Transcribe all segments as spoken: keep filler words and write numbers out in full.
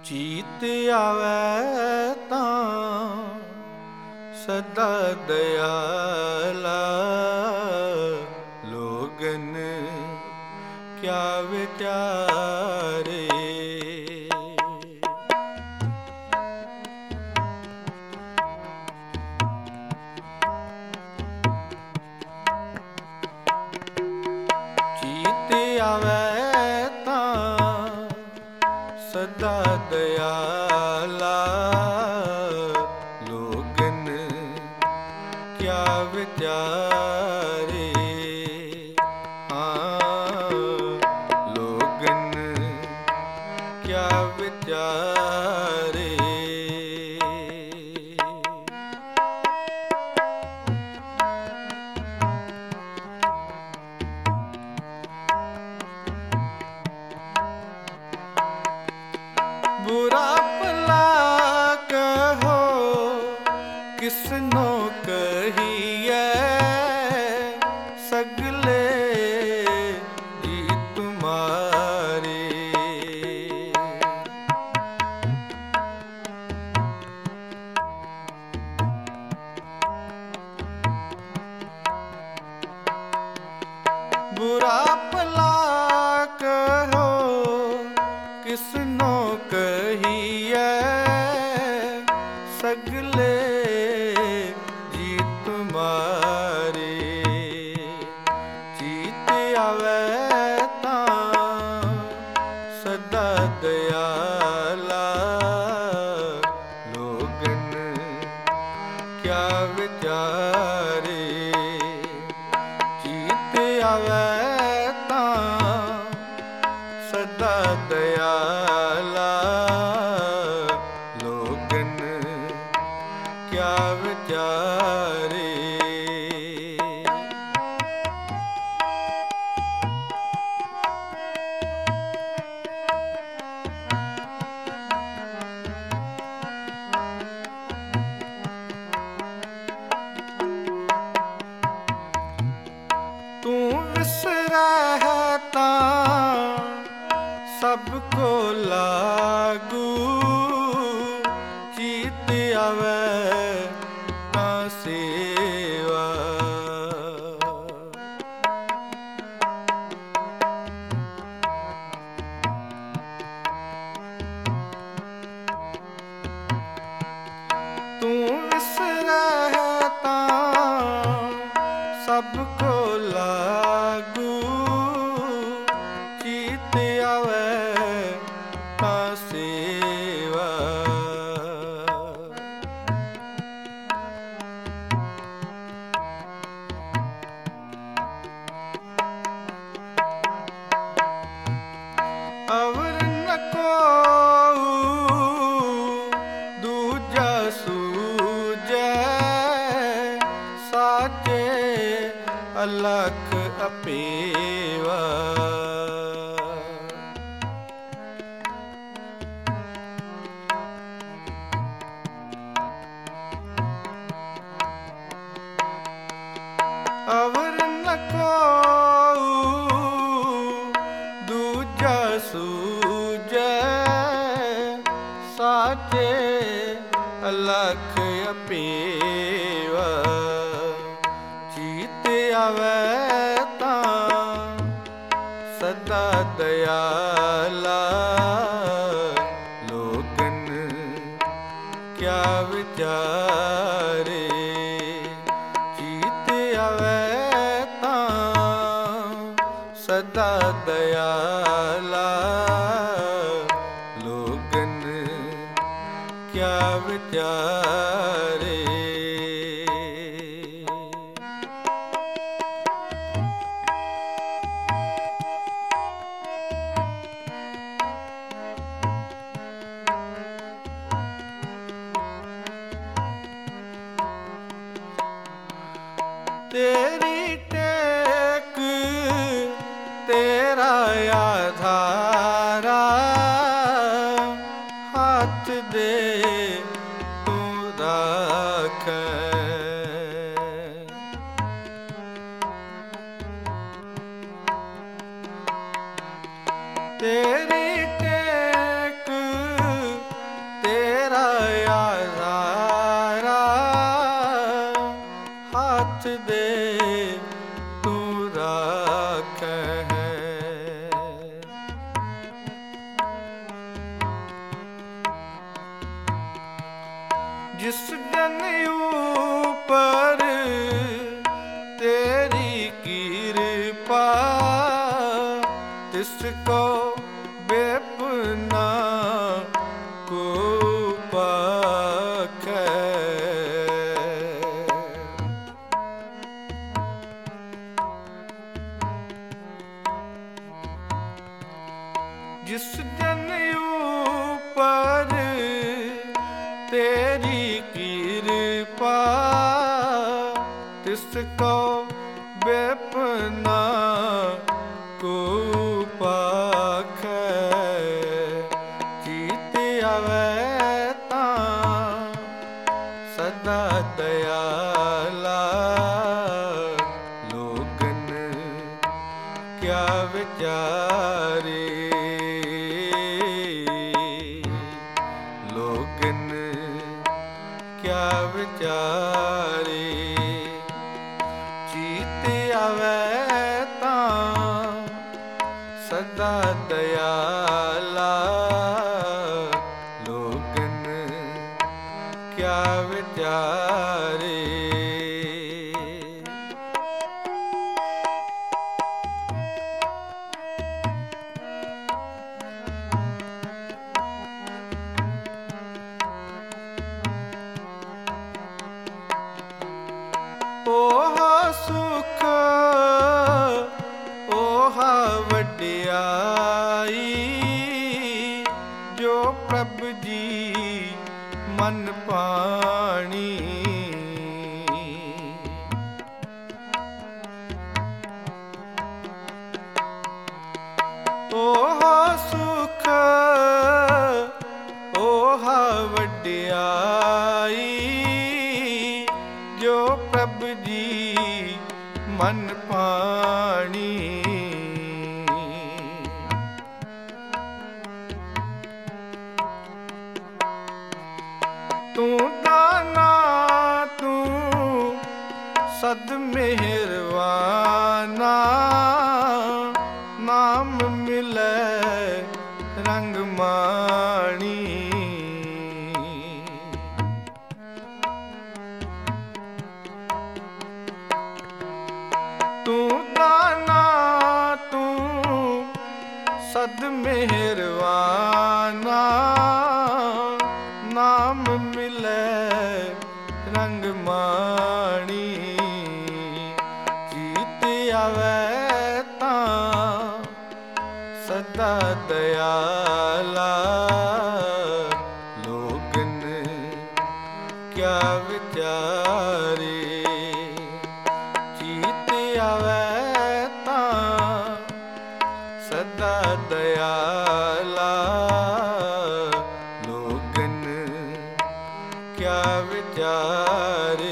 ਚੀਤ ਆਵੈ ਤਾਂ ਸਦਾ ਦਇਆਲਾ, ਲੋਗਨ ਕਿਆ ਵਿਚਾਰੇ। ਚੀਤ ਆਵੈ ਤਾਂ ਸਦਾ ਦਇਆਲਾ, ਲੋਗਨ ਕਿਆ ਵਿਚਾਰੇ। ਹਾਂ ਲੋਗਨ ਕਿਆ ਵਿਚਾਰੇ। बुरा भला कहो किसनो कहिए, सगले जी तुम्हारे। बुरा भला कहो किसनो कहिए, सगले जी तुम्हारे। चीत आवै तां सदा दयाला, लोगन क्या विचारे। चीत आवै तां सदा दयाला, लोगन क्या विचारे। तू विसरा है तां सबको लागू, चीत आवै तां सेवा। तू विसरा है तां सबको लागू, चीत आवै तां सेवा। अवर न कोऊ दूजा सूझै, साचे अलख अपेवा। अवर न कोऊ दूजा सूझै, साचे अलख अपेवा। चीत आवै तां सदा दयाला, लोगन क्या विचारे। चीत आवै तां सदा दयाला, लोगन क्या विचारे। तेरी टेक तेरा आधारा, हाथ दे तू जिस जन ऊपर तेरी कृपा, तिसको बेपना को पाखै। जिस जन ऊपर तेरी कृपा, तिसको बेपना को पाखै। चीत आवे तां सदा दयाला, लोगन क्या विचारे, लोगन क्या विचारे। चीत आवे तां सदा दयाला, लोगन क्या विचारे। ओह सुख ओह वड्याई, जो प्रभु जी मन पाणी। ओह सुख ओह वड्याई, जो प्रभु जी मन पाणी। तू दाना तू सद मेहरवाना, नाम मिले रंग माणी। तू दाना तू सद मेहरवाना, नाम मिले रंग माणी। चीत आवे तां सदा दयाला, लोगन क्या विचारे। चीत आवे तां सदा दयाला, लोगन क्या विचारे।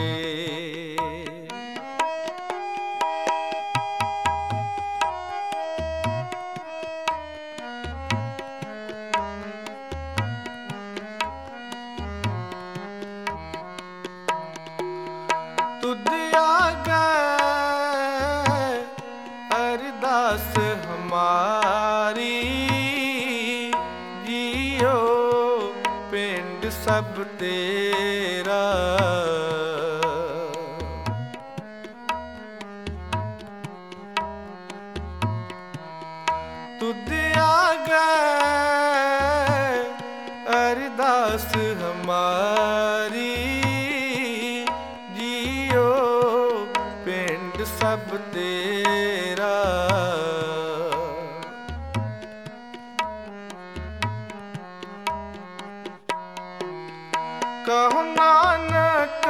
तुद आगे अरदास हमारी, जियो पिंड सब तेरा। तुद आगे अरदास हमारी, पिंड सब तेरा। कहो नानक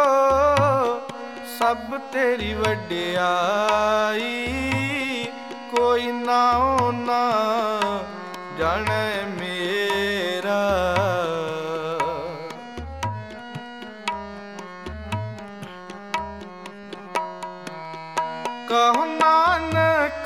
सब तेरी वड्याई, कोई नाओ ना जाने मेरा। कहो नानक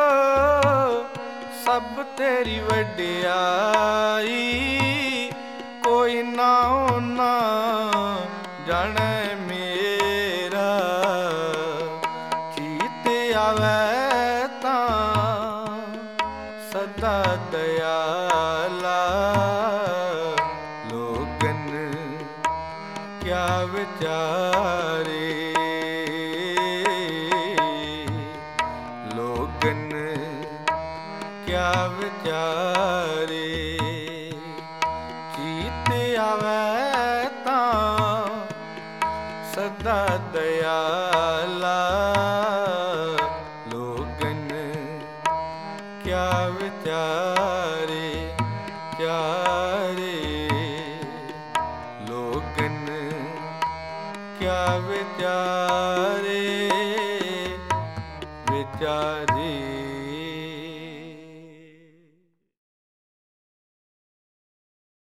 सब तेरी वड्याई, कोई नाओ ना जाने मेरा। चीत आवे तां सदा दयाला, ਵਿਚਾਰੇ ਲੋਗਨ ਕਿਆ ਵਿਚਾਰੇ ਚੀਤ ਆਵੈ ਤਾਂ ਸਦਾ ਦਇਆਲਾ ਲੋਗਨ ਕਿਆ ਵਿਚਾਰੇ ਚਾਰੇ ਲੋਗਨ ਕਿਆ ਵਿਚਾਰੇ